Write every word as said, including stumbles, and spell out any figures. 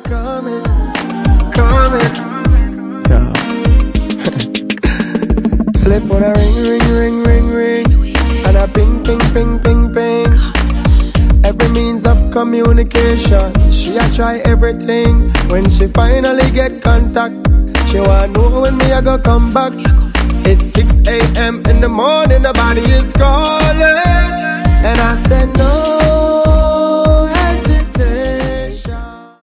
coming, coming. Yeah. Telephone a ring, ring, ring, ring, ring, and a ping, ping, ping, ping, ping. Every means of communication, she a try everything. When she finally get contact, she wanna know when me a go come back. It's six a m in the morning, the body is calling, and I said no.